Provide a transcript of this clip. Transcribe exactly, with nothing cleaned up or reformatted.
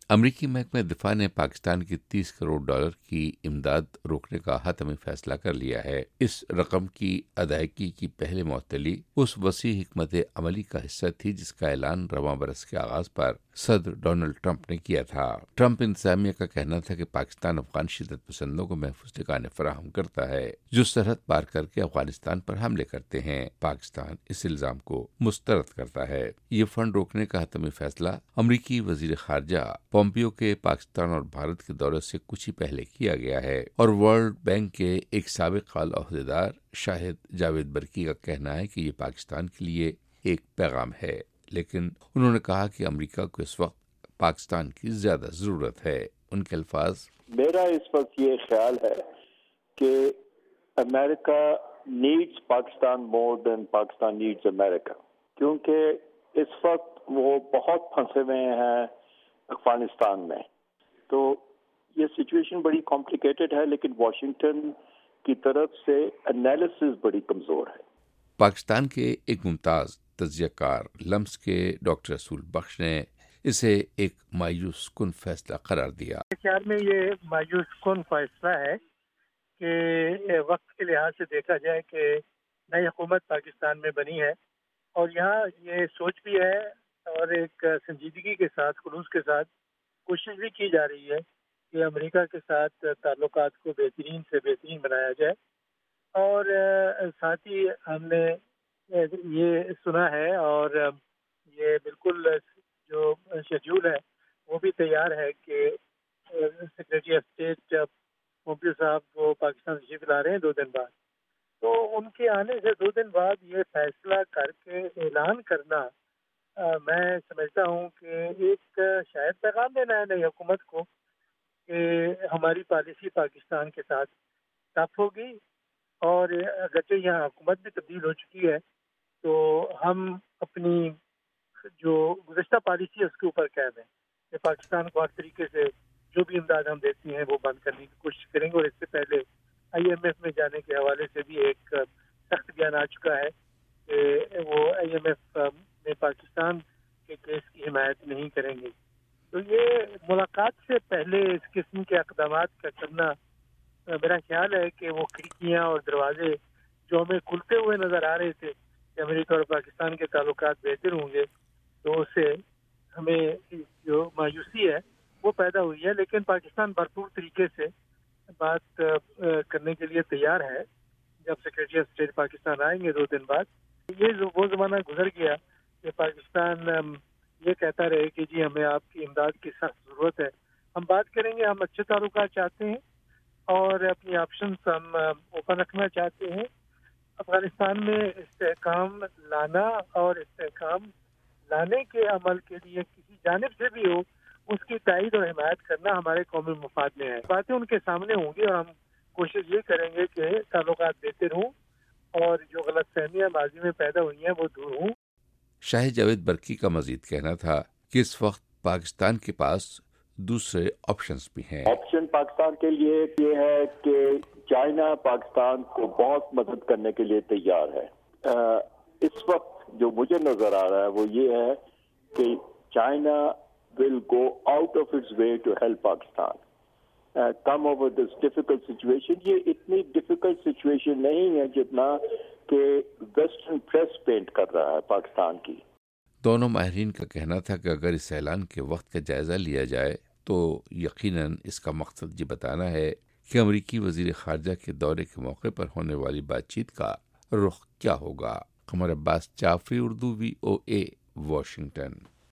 امریکی محکمہ دفاع نے پاکستان کی تیس کروڑ ڈالر کی امداد روکنے کا حتمی فیصلہ کر لیا ہے۔ اس رقم کی ادائیگی کی پہلے معطلی اس وسیع حکمت عملی کا حصہ تھی جس کا اعلان رواں برس کے آغاز پر صدر ڈونلڈ ٹرمپ نے کیا تھا۔ ٹرمپ انتظامیہ کا کہنا تھا کہ پاکستان افغان شدت پسندوں کو محفوظ ٹھکانے فراہم کرتا ہے جو سرحد پار کر کے افغانستان پر حملے کرتے ہیں۔ پاکستان اس الزام کو مسترد کرتا ہے۔ یہ فنڈ روکنے کا حتمی فیصلہ امریکی وزیر خارجہ پومپیو کے پاکستان اور بھارت کے دورے سے کچھ ہی پہلے کیا گیا ہے، اور ورلڈ بینک کے ایک سابق اعلی عہدیدار شاہد جاوید برقی کا کہنا ہے کہ یہ پاکستان کے لیے ایک پیغام ہے، لیکن انہوں نے کہا کہ امریکہ کو اس وقت پاکستان کی زیادہ ضرورت ہے۔ ان کے الفاظ: میرا اس وقت یہ خیال ہے کہ America needs Pakistan more than Pakistan needs America, کیونکہ اس وقت وہ بہت پھنسے ہوئے ہیں افغانستان میں۔ تو یہ سچویشن بڑی کمپلیکیٹڈ ہے، لیکن واشنگٹن کی طرف سے انالیسس بڑی کمزور ہے۔ پاکستان کے ایک ممتاز تجزیہ کار لمس کے ڈاکٹر رسول بخش نے اسے ایک مایوس کن فیصلہ قرار دیا۔ میرے خیال میں یہ مایوس کن فیصلہ ہے کہ وقت کے لحاظ سے دیکھا جائے کہ نئی حکومت پاکستان میں بنی ہے، اور یہاں یہ سوچ بھی ہے اور ایک سنجیدگی کے ساتھ، خلوص کے ساتھ کوشش بھی کی جا رہی ہے کہ امریکہ کے ساتھ تعلقات کو بہترین سے بہترین بنایا جائے۔ اور ساتھ ہی ہم نے یہ سنا ہے اور یہ بالکل جو شیڈول ہے وہ بھی تیار ہے کہ سیکریٹری آف اسٹیٹ پومپیو صاحب وہ پاکستان تشریف لا رہے ہیں دو دن بعد، تو ان کے آنے سے دو دن بعد یہ فیصلہ کر کے اعلان کرنا آ, میں سمجھتا ہوں کہ ایک شاید پیغام دینا ہے نئی حکومت کو کہ ہماری پالیسی پاکستان کے ساتھ ٹف ہوگی، اور اگرچہ یہاں حکومت بھی تبدیل ہو چکی ہے تو ہم اپنی جو گزشتہ پالیسی ہے اس کے اوپر قائم ہیں کہ پاکستان کو ہر طریقے سے جو بھی امداد ہم دیتے ہیں وہ بند کرنے کی کوشش کریں گے۔ اور اس سے پہلے آئی ایم ایف میں جانے کے حوالے سے بھی ایک سخت بیان آ چکا ہے کہ وہ آئی ایم ایف میں پاکستان کے کیس کی حمایت نہیں کریں گے۔ تو یہ ملاقات سے پہلے اس قسم کے اقدامات کا کرنا میرا خیال ہے کہ وہ کھڑکیاں اور دروازے جو ہمیں کھلتے ہوئے نظر آ رہے تھے کہ امریکہ اور پاکستان کے تعلقات بہتر ہوں گے، تو اس سے ہمیں جو مایوسی ہے وہ پیدا ہوئی ہے۔ لیکن پاکستان بھرپور طریقے سے بات کرنے کے لیے تیار ہے۔ جب سیکریٹری آف اسٹیٹ پاکستان آئیں گے دو دن بعد، یہ وہ زمانہ گزر گیا کہ پاکستان یہ کہتا رہے کہ جی ہمیں آپ کی امداد کی سخت ضرورت ہے۔ ہم بات کریں گے، ہم اچھے تعلقات چاہتے ہیں اور اپنی آپشنز ہم اوپن رکھنا چاہتے ہیں۔ افغانستان میں استحکام لانا اور استحکام لانے کے عمل کے لیے کسی جانب سے بھی ہو اس کی تائید اور حمایت کرنا ہمارے قومی مفاد میں ہے۔ باتیں ان کے سامنے ہوں گی اور ہم کوشش یہ کریں گے کہ تعلقات بہتر ہوں اور جو غلط فہمیاں ماضی میں پیدا ہوئی ہیں وہ دور ہوں۔ شاہد جاوید برقی کا مزید کہنا تھا کہ اس وقت پاکستان کے پاس دوسرے آپشنز بھی ہیں۔ آپشن پاکستان کے لیے یہ ہے کہ چائنا پاکستان کو بہت مدد کرنے کے لیے تیار ہے۔ اس وقت جو مجھے نظر آ رہا ہے وہ یہ ہے کہ China will go out of its way to help Pakistan uh, come over this difficult situation۔ یہ اتنی difficult situation نہیں ہے جتنا کہ ویسٹرن پریس پینٹ کر رہا ہے پاکستان کی۔ دونوں ماہرین کا کہنا تھا کہ اگر اس اعلان کے وقت کا جائزہ لیا جائے تو یقیناً اس کا مقصد یہ بتانا ہے کہ امریکی وزیر خارجہ کے دورے کے موقع پر ہونے والی بات چیت کا رخ کیا ہوگا۔ Qamar Abbas, Jafri Urdu, V O A, Washington.